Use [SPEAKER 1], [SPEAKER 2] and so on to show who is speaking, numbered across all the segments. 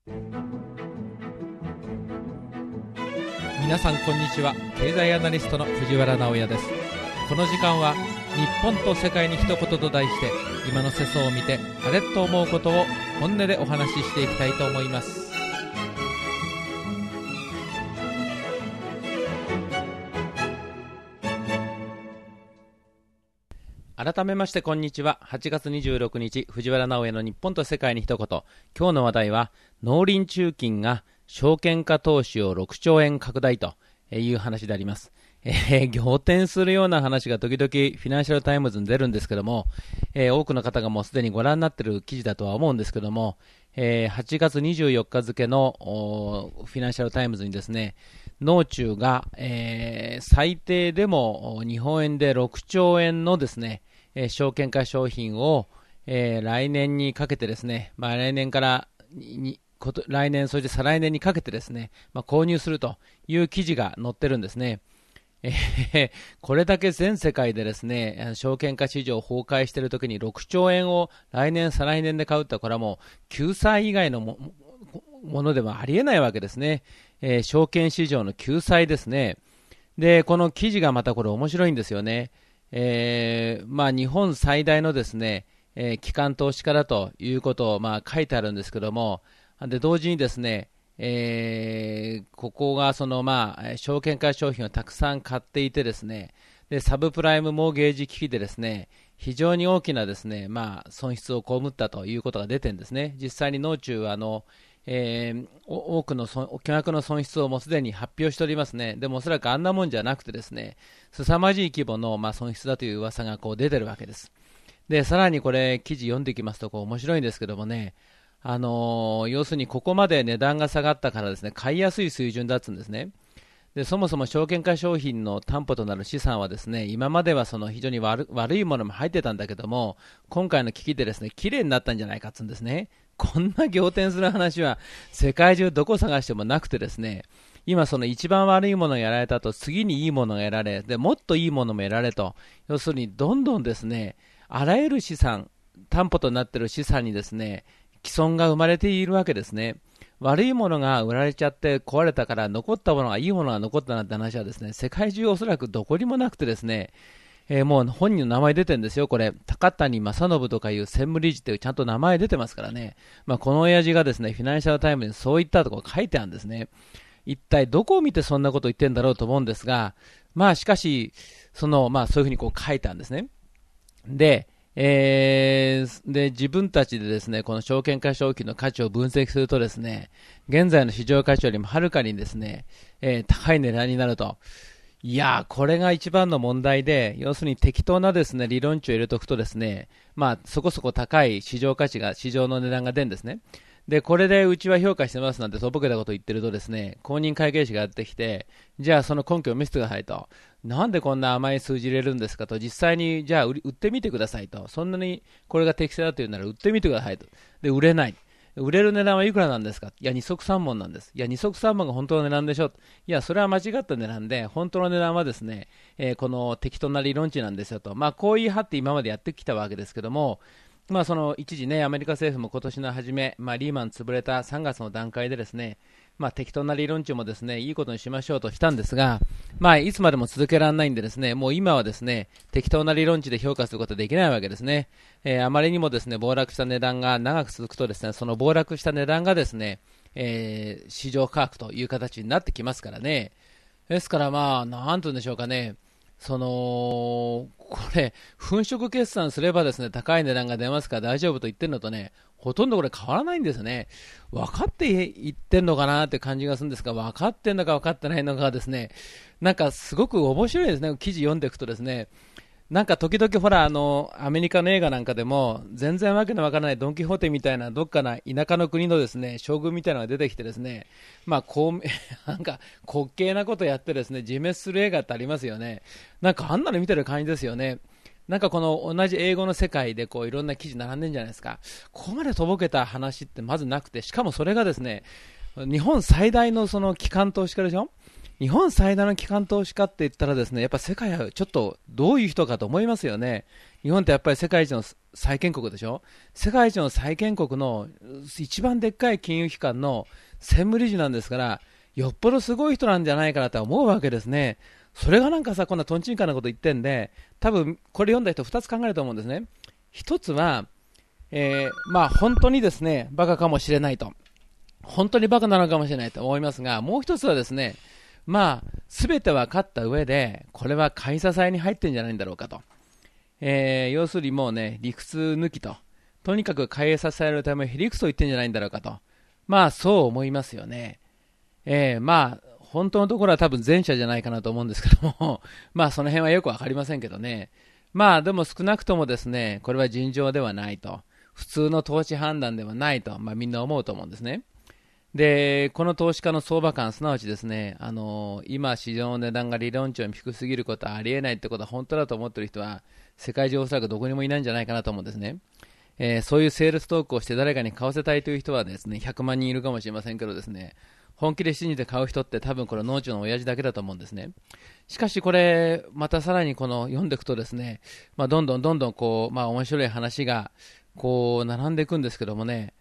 [SPEAKER 1] 皆さんこんにちは。経済アナリストの藤原直哉です。この時間は日本と世界に一言と題して、今の世相を見てあれと思うことを本音でお話ししていきたいと思います。改めましてこんにちは。8月26日藤原直哉の日本と世界に一言。今日の話題は、農林中金が証券化投資を6兆円拡大という話であります。仰天するような話が時々フィナンシャルタイムズに出るんですけども、多くの方がもうすでにご覧になっている記事だとは思うんですけども、8月24日付のフィナンシャルタイムズにですね、農中が、最低でも日本円で6兆円のですね、証券化商品を、来年にかけてですね、来年から来年そして再来年にかけてですね、購入するという記事が載ってるんですね。これだけ全世界でですね、証券化市場崩壊しているときに6兆円を来年再来年で買うと、これはもう救済以外のものではありえないわけですね。証券市場の救済ですね。で、この記事がまたこれ面白いんですよね。日本最大のですね、機関投資家だということを書いてあるんですけども、で同時にですね、ここがその証券化商品をたくさん買っていてですね、でサブプライムモーゲージ危機でですね、非常に大きなですね、損失を被ったということが出てるんですね。実際に農中は多くの巨額の損失をもうすでに発表しておりますね。でもおそらくあんなもんじゃなくてですね、凄まじい規模の損失だという噂が出てるわけです。でさらにこれ記事読んでいきますと面白いんですけどもね、要するにここまで値段が下がったからですね、買いやすい水準だったんですね。でそもそも証券化商品の担保となる資産はですね、今まではその非常に悪いものも入ってたんだけども、今回の危機でですね、綺麗になったんじゃないかっつうんですね。こんな仰天する話は世界中どこ探してもなくてですね、今その一番悪いものがやられたと、次にいいものが得られ、でもっといいものも得られと、要するにどんどんですね、あらゆる資産、担保となっている資産にですね、既存が生まれているわけですね。悪いものが売られちゃって壊れたから、残ったものがいいものが残ったなんて話はですね、世界中おそらくどこにもなくてですね、もう本人の名前出てるんですよ。これ高谷正信とかいう専務理事というちゃんと名前出てますからね。この親父がですね、フィナンシャルタイムにそういったところ書いてあるんですね。一体どこを見てそんなこと言ってんだろうと思うんですが、しかしそういうふうに書いてあるんですね。で自分たちでですね、この証券化商品の価値を分析するとですね、現在の市場価値よりもはるかにですね、高い値段になると。いやこれが一番の問題で、要するに適当なですね、理論値を入れておくとですね、そこそこ高い市場価値が、市場の値段が出るんですね。で、これでうちは評価してますなんてとぼけたことを言ってるとですね、公認会計士がやってきて、じゃあその根拠を見せてくださいと。なんでこんな甘い数字入れるんですかと。実際にじゃあ売ってみてくださいと。そんなにこれが適正だというなら売ってみてくださいと。で、売れない。売れる値段はいくらなんですか。いや、二足三本なんです。いや、二足三本が本当の値段でしょ。いや、それは間違った値段で、本当の値段はですね、この適当な理論値なんですよと。こう言い張って今までやってきたわけですけども、その一時ね、アメリカ政府も今年の初め、リーマン潰れた3月の段階でですね、適当な理論値もですね、いいことにしましょうとしたんですが、いつまでも続けられないんでですね、もう今はですね、適当な理論値で評価することはできないわけですね。あまりにもですね、暴落した値段が長く続くとですね、その暴落した値段がですね、市場価格という形になってきますからね。ですからなんというんでしょうかね、これ粉飾決算すればですね、高い値段が出ますから大丈夫と言ってるのとね、ほとんどこれ変わらないんですね。分かって言ってんのかなって感じがするんですが、分かってんのか分かってないのかですね、なんかすごく面白いですね。記事読んでいくとですね、なんか時々ほらアメリカの映画なんかでも全然わけのわからないドン・キホーテみたいなどっかな田舎の国のですね将軍みたいなのが出てきてですね、こうなんか滑稽なことやってですね自滅する映画ってありますよね。なんかあんなの見てる感じですよね。なんかこの同じ英語の世界でいろんな記事並んでるんじゃないですか。ここまでとぼけた話ってまずなくて、しかもそれがですね日本最大のその機関投資家でしょ。 日本最大の機関投資家って言ったらですね、やっぱ世界はちょっとどういう人かと思いますよね。日本ってやっぱり世界一の債権国でしょ。世界一の債権国の一番でっかい金融機関の専務理事なんですから、よっぽどすごい人なんじゃないかなと思うわけですね。それがなんかさ、こんなトンチンカンなこと言ってんで、多分これ読んだ人2つ考えると思うんですね。1つは、本当にですね、バカかもしれないと。本当にバカなのかもしれないと思いますが、もう1つはですね、すべて分かった上で、これは買い支えに入ってるんじゃないんだろうかと。要するにもうね、理屈抜きと。とにかく買い支えるためにへりくそ言ってるんじゃないんだろうかと。そう思いますよね。本当のところは多分前者じゃないかなと思うんですけども、その辺はよくわかりませんけどね。でも少なくともですね、これは尋常ではないと。普通の投資判断ではないと、みんな思うと思うんですね。で、この投資家の相場感、すなわちですね、今市場の値段が理論値に低すぎることはありえないってことは本当だと思っている人は、世界中おそらくどこにもいないんじゃないかなと思うんですね。そういうセールストークをして誰かに買わせたいという人はですね、100万人いるかもしれませんけどですね、本気で信じて買う人って多分これ農地の親父だけだと思うんですね。しかしこれ、またさらにこの読んでいくとですね、どんどんこう、面白い話がこう並んでいくんですけどもね、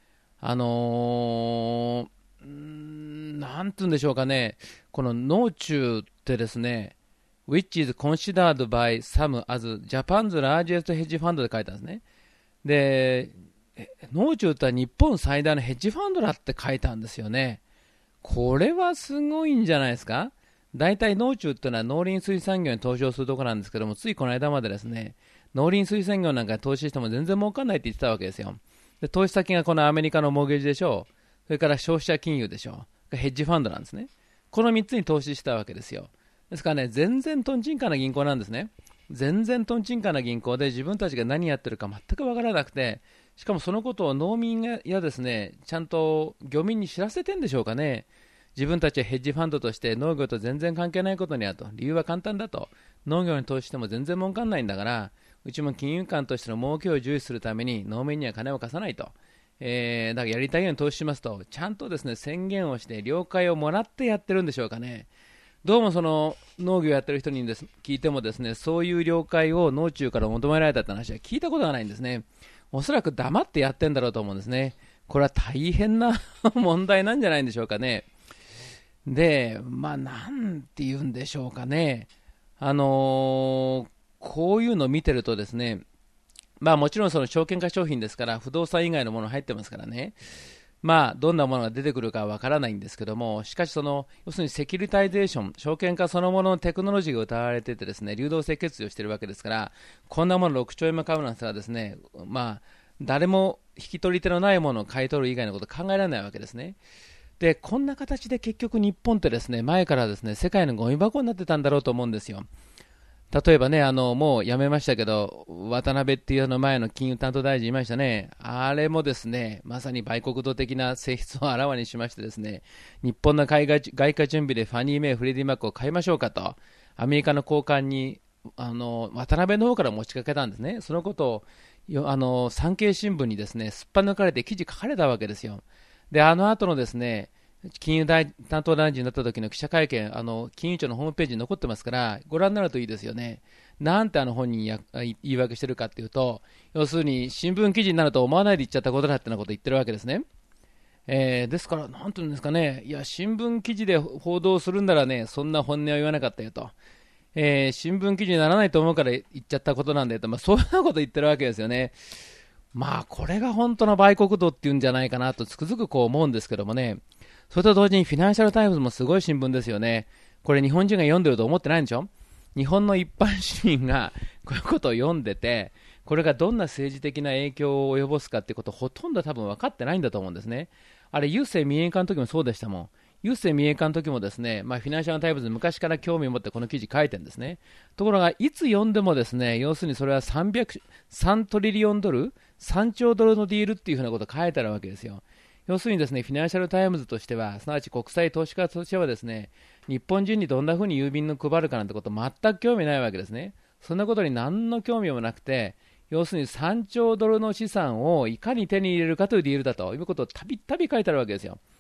[SPEAKER 1] なんて言うんでしょうかね、この農中ってですね、which is considered by some as Japan's largest hedge fund で書いたんですね。で、農中って日本最大のヘッジファンドだって書いたんですよね。これはすごいんじゃないですか。大体農中っていうのは農林水産業に投資をするところなんですけども、ついこの間までですね、農林水産業なんかに投資しても全然儲かんないって言ってたわけですよ。で、投資先がこのアメリカのモーゲージでしょう。それから消費者金融でしょう。ヘッジファンドなんですね。この3つに投資したわけですよ。ですからね、全然トンチンカンな銀行なんですね。全然トンチンカンな銀行で自分たちが何やってるか全くわからなくて、しかもそのことを農民やですね、ちゃんと漁民に知らせてんでしょうかね。自分たちはヘッジファンドとして農業と全然関係ないことにあると。理由は簡単だと。農業に投資しても全然儲かんないんだから、うちも金融機関としての儲けを重視するために農民には金を貸さないと。だからやりたいように投資しますと、ちゃんとですね、宣言をして了解をもらってやってるんでしょうかね。どうもその農業やってる人に聞いてもですね、そういう了解を農中から求められたって話は聞いたことがないんですね。おそらく黙ってやってんだろうと思うんですね。これは大変な問題なんじゃないんでしょうかね。で、なんて言うんでしょうかね。こういうのを見てるとですね、もちろんその証券化商品ですから、不動産以外のもの入ってますからね。どんなものが出てくるかわからないんですけども、しかし要するにセキュリタイゼーション、証券化そのもののテクノロジーが謳われててですね、流動性決意をしているわけですから、こんなもの6兆円も買うなんてはですね、誰も引き取り手のないものを買い取る以外のこと考えられないわけですね。で、こんな形で結局日本ってですね、前からですね、世界のゴミ箱になってたんだろうと思うんですよ。例えばね、もう辞めましたけど、渡辺っていう前の金融担当大臣いましたね。あれもですね、まさに売国度的な性質をあらわにしましてですね、日本の外貨準備でファニー・メイ、フレディ・マックを買いましょうかと、アメリカの高官に、渡辺の方から持ちかけたんですね。そのことを、産経新聞にですね、すっぱ抜かれて記事書かれたわけですよ。で、あの後のですね、金融担当大臣になった時の記者会見、金融庁のホームページに残ってますから、ご覧になるといいですよね。なんて本人言い訳してるかっていうと、要するに新聞記事になると思わないで言っちゃったことだってなこと言ってるわけですね。ですから、なんていうんですかね、いや、新聞記事で報道するんならね、そんな本音は言わなかったよと。新聞記事にならないと思うから言っちゃったことなんだよと、そういうこと言ってるわけですよね。これが本当の売国度っていうんじゃないかなとつくづくこう思うんですけどもね。それと同時にフィナンシャルタイムズもすごい新聞ですよね。これ日本人が読んでると思ってないんでしょ。日本の一般市民がこういうことを読んでて、これがどんな政治的な影響を及ぼすかってことをほとんど多分分かってないんだと思うんですね。あれ、郵政民営化の時もそうでしたもん。郵政民営化の時もですね、フィナンシャルタイムズ昔から興味を持ってこの記事書いてるんですね。ところが、いつ読んでもですね、要するにそれは3トリリオンドル、3兆ドルのディールっていうふうなことを書いてあるわけですよ。要するにですね、フィナンシャルタイムズとしては、すなわち国際投資家としてはですね、日本人にどんなふうに郵便の配るかなんてこと全く興味ないわけですね。そんなことに何の興味もなくて、要するに3兆ドルの資産をいかに手に入れるかというディールだということをたびたび書いてあるわけですよ。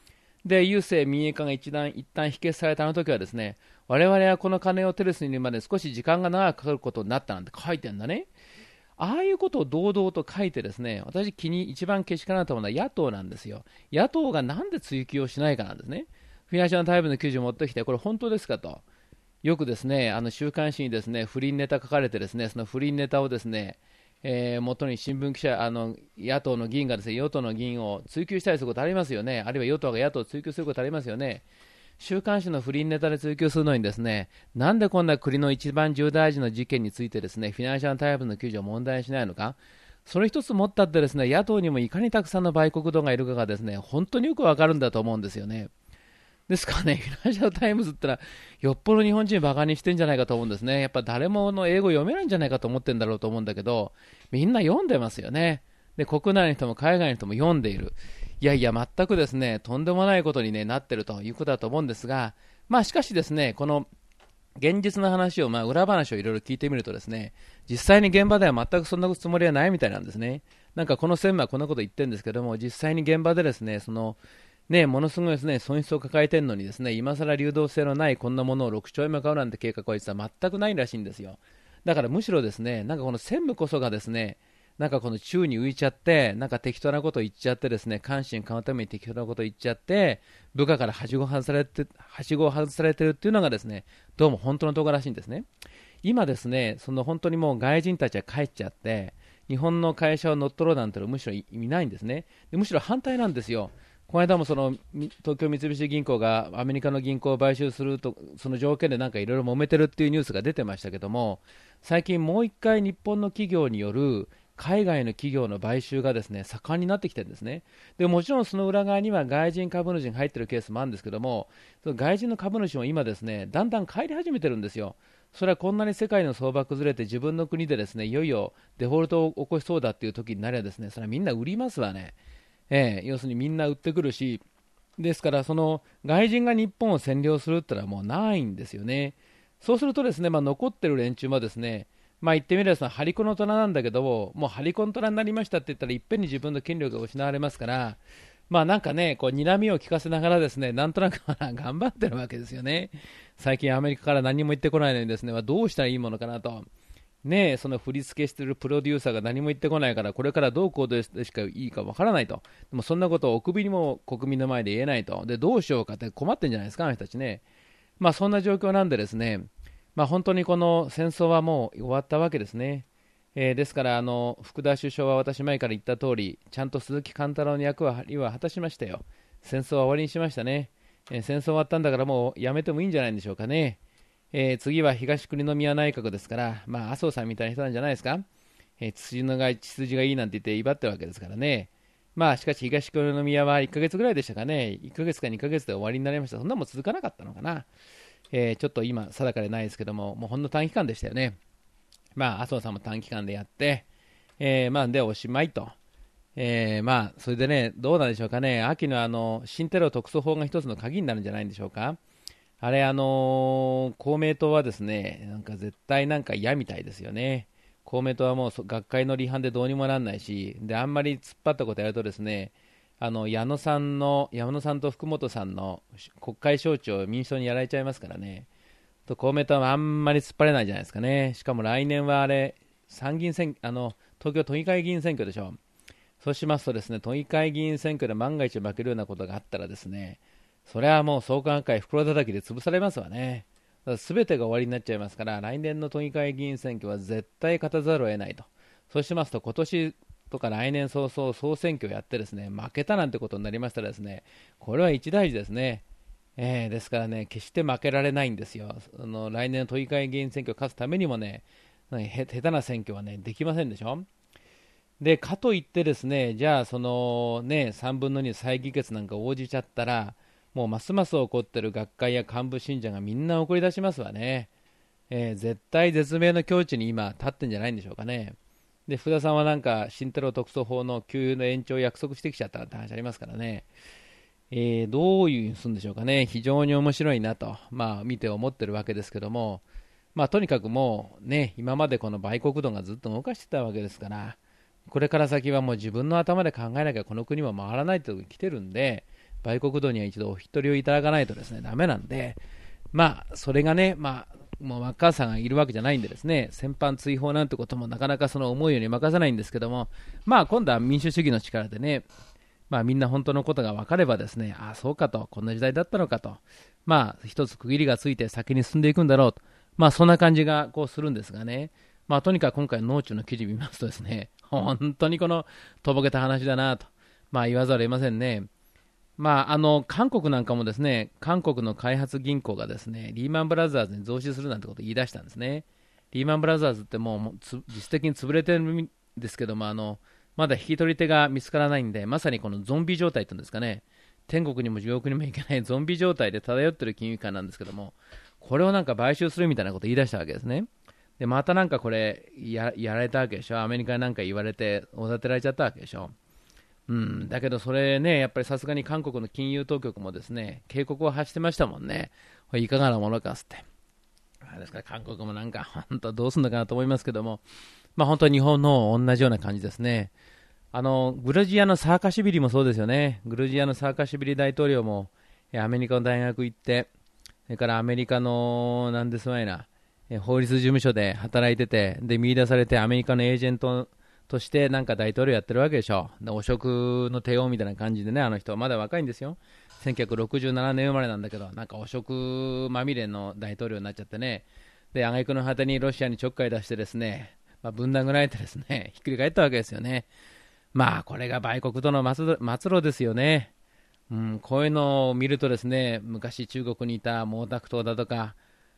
[SPEAKER 1] で、郵政民営化が一旦否決されたあの時はですね、我々はこの金をテレスに入れるまで少し時間が長くかかることになったなんて書いてあるんだね。ああいうことを堂々と書いてですね、私一番けしからんと思うのは野党なんですよ。野党がなんで追及をしないかなんですね。フィナンシャルタイムズの記事を持ってきて、これ本当ですかと。よくですね、週刊誌にですね、不倫ネタ書かれてですね、その不倫ネタをですね、元に新聞記者、野党の議員がですね、与党の議員を追及したりすることありますよね。あるいは与党が野党を追及することありますよね。週刊誌の不倫ネタで追及するのにですね、なんでこんな国の一番重大事な事件についてですね、フィナンシャルタイムズの記事を問題にしないのか。それ一つ持ったってですね、野党にもいかにたくさんの売国度がいるかがですね、本当によくわかるんだと思うんですよね。ですからね、フィナンシャルタイムズってのは、よっぽど日本人バカにしてんじゃないかと思うんですね。やっぱ誰もの英語読めないんじゃないかと思ってんだろうと思うんだけど、みんな読んでますよね。で、国内の人も海外の人も読んでいる。いやいや、全くですね、とんでもないことに、ね、なってるということだと思うんですが、まあしかしですね、この現実の話を、裏話をいろいろ聞いてみるとですね、実際に現場では全くそんなつもりはないみたいなんですね。なんかこの専務はこんなこと言ってるんですけども、実際に現場でですね、ものすごいですね、損失を抱えてるのにですね、今更流動性のないこんなものを6兆円も買うなんて計画は実は全くないらしいんですよ。だからむしろですね、なんかこの専務こそがですね、なんかこの宙に浮いちゃって、なんか適当なことを言っちゃってですね、関心買うために適当なことを言っちゃって、部下からはしごを外されてるっていうのがですね、どうも本当のところらしいんですね。今ですね、本当にもう外人たちは帰っちゃって、日本の会社を乗っ取ろうなんてのはむしろいないんですね。でむしろ反対なんですよ。この間も東京三菱銀行がアメリカの銀行を買収すると、その条件でなんかいろいろ揉めてるっていうニュースが出てましたけども、最近もう一回日本の企業による海外の企業の買収がですね盛んになってきてるんですね。でもちろんその裏側には外人株主が入ってるケースもあるんですけども、その外人の株主も今ですねだんだん帰り始めてるんですよ。それはこんなに世界の相場崩れて自分の国でですねいよいよデフォルトを起こしそうだっていう時になればですね、それはみんな売りますわね。要するにみんな売ってくるし、ですからその外人が日本を占領するってのはもうないんですよね。そうするとですね、残ってる連中はですね、言ってみればハリコの虎なんだけどもうハリコの虎になりましたって言ったらいっぺんに自分の権力が失われますから、なんかね、こう睨みを聞かせながらですね、なんとなく頑張ってるわけですよね。最近アメリカから何も言ってこないのにですね、どうしたらいいものかなと。ねえ、その振り付けしてるプロデューサーが何も言ってこないから、これからどう行動してしかいいかわからないと。でもそんなことをお首にも国民の前で言えないと。で、どうしようかって困ってんじゃないですか、あの人たちね。そんな状況なんでですね、本当にこの戦争はもう終わったわけですね。ですから福田首相は私前から言った通り、ちゃんと鈴木貫太郎の役割は果たしましたよ。戦争は終わりにしましたね。戦争終わったんだからもうやめてもいいんじゃないんでしょうかね。次は東国宮内閣ですから、麻生さんみたいな人なんじゃないですか。血筋がいいなんて言って威張ってるわけですからね。しかし東国宮は1ヶ月ぐらいでしたかね。1ヶ月か2ヶ月で終わりになりました。そんなもん続かなかったのかな。ちょっと今定かでないですけども、もうほんの短期間でしたよね。麻生さんも短期間でやって、でおしまいと。それでね、どうなんでしょうかね。秋の新テロ特措法が一つの鍵になるんじゃないんでしょうか。あれ、公明党はですね、なんか絶対なんか嫌みたいですよね。公明党はもう学会の離反でどうにもなんないし、で、あんまり突っ張ったことやるとですね、矢野さんと福本さんの国会招致を民主党にやられちゃいますからね。と公明党はあんまり突っ張れないじゃないですかね。しかも来年はあれ、参議院選東京都議会議員選挙でしょ。そうしますとですね、都議会議員選挙で万が一負けるようなことがあったらですね、それはもう創価学会袋叩きで潰されますわね。すべてが終わりになっちゃいますから、来年の都議会議員選挙は絶対勝たざるを得ないと。そうしますと、今年とか来年早々総選挙をやってですね、負けたなんてことになりましたらですね、これは一大事ですね。ですからね、決して負けられないんですよ。来年の都議会議員選挙を勝つためにもね、下手な選挙はね、できませんでしょ。で、かといってですね、じゃあ3分の2再議決なんか応じちゃったら、もうますます怒ってる学会や幹部信者がみんな怒り出しますわね。絶対絶命の境地に今立ってんじゃないんでしょうかね。で、福田さんはなんか新テロ特措法の給油の延長を約束してきちゃったって話ありますからね。どういうふうにするんでしょうかね。非常に面白いなと、見て思ってるわけですけども、とにかくもうね、今までこの売国度がずっと動かしてたわけですから、これから先はもう自分の頭で考えなきゃこの国も回らないというところに来てるんで、 売国道には一度お一人をいただかないとですね、ダメなんで、それがね、もうマッカーサーがいるわけじゃないんでですね、戦犯追放なんてこともなかなかその思うように任せないんですけども、今度は民主主義の力でね、みんな本当のことが分かればですね、そうかと、こんな時代だったのかと、一つ区切りがついて先に進んでいくんだろうと、そんな感じがこうするんですがね、とにかく今回の農中の記事見ますとですね、本当にこのとぼけた話だなと、言わざるを得ませんね。韓国なんかもですね、韓国の開発銀行がですね、リーマンブラザーズに増資するなんてことを言い出したんですね。リーマンブラザーズってもう実質的に潰れてるんですけども、まだ引き取り手が見つからないんで、まさにこのゾンビ状態っていうんですかね、天国にも地獄にも行けないゾンビ状態で漂ってる金融機関なんですけども、これをなんか買収するみたいなことを言い出したわけですね。で、またなんかこれやられたわけでしょ。アメリカになんか言われて、おだてられちゃったわけでしょ。だけどそれね、やっぱりさすがに韓国の金融当局もですね、警告を発してましたもんね。これいかがなものかっつって。ですから韓国もなんか本当どうすんのかなと思いますけども、本当に日本の同じような感じですね。グルジアのサーカシビリもそうですよね。グルジアのサーカシビリ大統領もアメリカの大学行って、それからアメリカのなんですまいな法律事務所で働いてて、で見出されてアメリカのエージェントとしてなんか大統領やってるわけでしょ。で汚職の帝王みたいな感じでね、あの人はまだ若いんですよ。1967年生まれなんだけど、なんか汚職まみれの大統領になっちゃってね。で挙句の果てにロシアにちょっかい出してですね、ぶん殴られてですね、ひっくり返ったわけですよね。これが売国との末路ですよね。こういうのを見るとですね、昔中国にいた毛沢東だとか、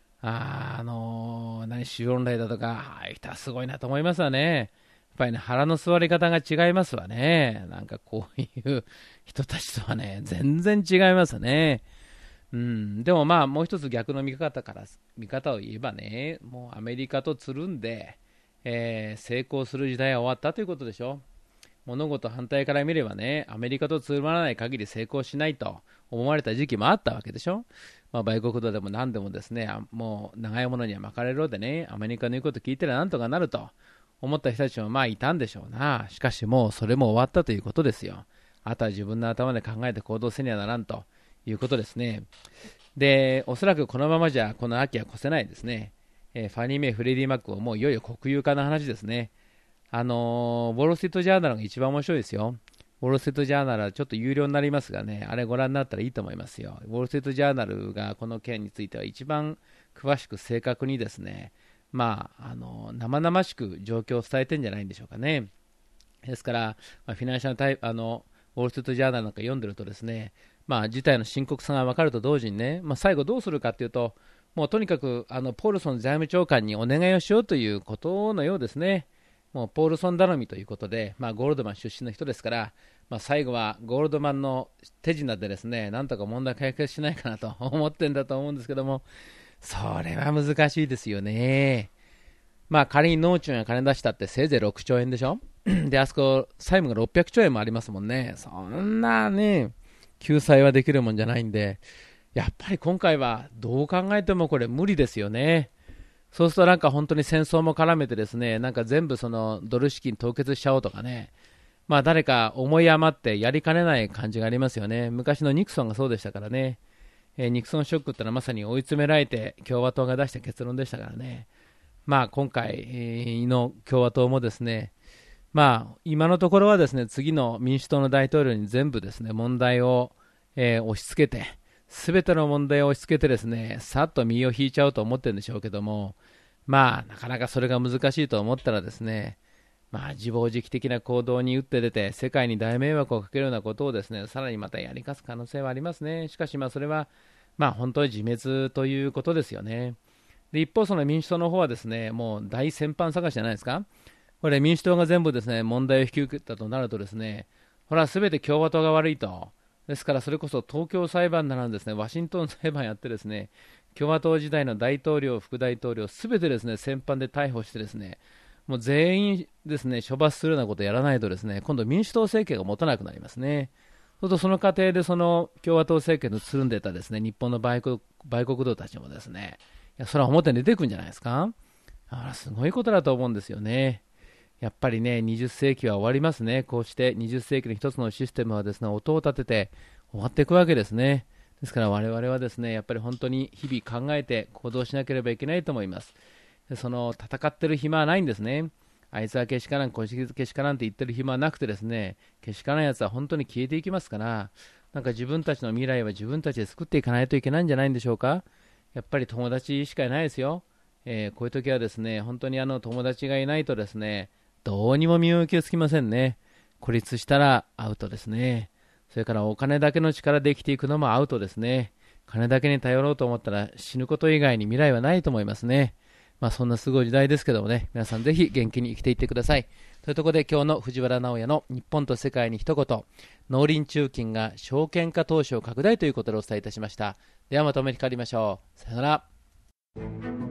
[SPEAKER 1] 周恩来だとか、ああいう人はすごいなと思いますわね。やっぱりね、腹の座り方が違いますわね。なんかこういう人たちとはね、全然違いますね。でももう一つ逆の見方を言えばね、もうアメリカとつるんで、成功する時代は終わったということでしょ。物事反対から見ればね、アメリカとつるまらない限り成功しないと思われた時期もあったわけでしょ。売国道でも何でもですね、もう長いものには巻かれろでね、アメリカの言うこと聞いてりゃなんとかなると思った人たちもいたんでしょうな。しかしもうそれも終わったということですよ。あとは自分の頭で考えて行動せにはならんということですね。で、おそらくこのままじゃこの秋は越せないですね。ファニー・メイ・フレディ・マックももういよいよ国有化の話ですね。ウォール・ストリート・ジャーナルが一番面白いですよ。ウォール・ストリート・ジャーナルはちょっと有料になりますがね、あれご覧になったらいいと思いますよ。ウォール・ストリート・ジャーナルがこの件については一番詳しく正確にですね、生々しく状況を伝えてんじゃないんでしょうかね。ですから、フィナンシャルタイプ、ウォール・ストリート・ジャーナルなんか読んでるとですね、事態の深刻さが分かると同時にね、最後どうするかというと、もうとにかくポールソン財務長官にお願いをしようということのようですね。もうポールソン頼みということで、ゴールドマン出身の人ですから、最後はゴールドマンの手品でですね、なんとか問題解決しないかなと思ってんだと思うんですけども、それは難しいですよね。仮に農地が金出したってせいぜい6兆円でしょ。で、あそこ債務が600兆円もありますもんね。そんなね、救済はできるもんじゃないんで、やっぱり今回はどう考えてもこれ無理ですよね。そうするとなんか本当に戦争も絡めてですね、なんか全部そのドル資金凍結しちゃおうとかね、誰か思い余ってやりかねない感じがありますよね。昔のニクソンがそうでしたからね。ニクソンショックってのはまさに追い詰められて共和党が出した結論でしたからね。今回の共和党もですね、今のところはですね、次の民主党の大統領に全部ですね、問題を、押し付けて、すべての問題を押し付けてですね、さっと身を引いちゃうと思ってるんでしょうけども、なかなかそれが難しいと思ったらですね、自暴自棄的な行動に打って出て、世界に大迷惑をかけるようなことをですね、さらにまたやりかす可能性はありますね。しかしそれは、本当に自滅ということですよね。で、一方その民主党の方はですね、もう大戦犯探しじゃないですか。これ民主党が全部ですね、問題を引き受けたとなるとですね、これは全て共和党が悪いと。ですからそれこそ東京裁判ならですね、ワシントン裁判やってですね、共和党時代の大統領、副大統領、すべてですね、戦犯で逮捕してですね、もう全員ですね、処罰するようなことをやらないとですね、今度民主党政権が持たなくなりますね。そうするとその過程でその共和党政権のつるんでたですね、日本の売国道たちもですね、いやそれは表に出てくるんじゃないですか。すごいことだと思うんですよね。やっぱりね、20世紀は終わりますね。こうして20世紀の一つのシステムはですね、音を立てて終わっていくわけですね。ですから我々はですね、やっぱり本当に日々考えて行動しなければいけないと思います。でその戦ってる暇はないんですね。あいつはけしからん、こいつはけしからんって言ってる暇はなくてですね、けしからんやつは本当に消えていきますから、なんか自分たちの未来は自分たちで作っていかないといけないんじゃないんでしょうか。やっぱり友達しかいないですよ。こういう時はですね、本当に友達がいないとですね、どうにも身動きをつきませんね。孤立したらアウトですね。それからお金だけの力で生きていくのもアウトですね。金だけに頼ろうと思ったら死ぬこと以外に未来はないと思いますね。そんなすごい時代ですけどもね、皆さんぜひ元気に生きていってください。というところで今日の藤原直也の日本と世界に一言、農林中金が証券化投資を拡大ということでお伝えいたしました。ではまとめにかかりましょう。さよなら。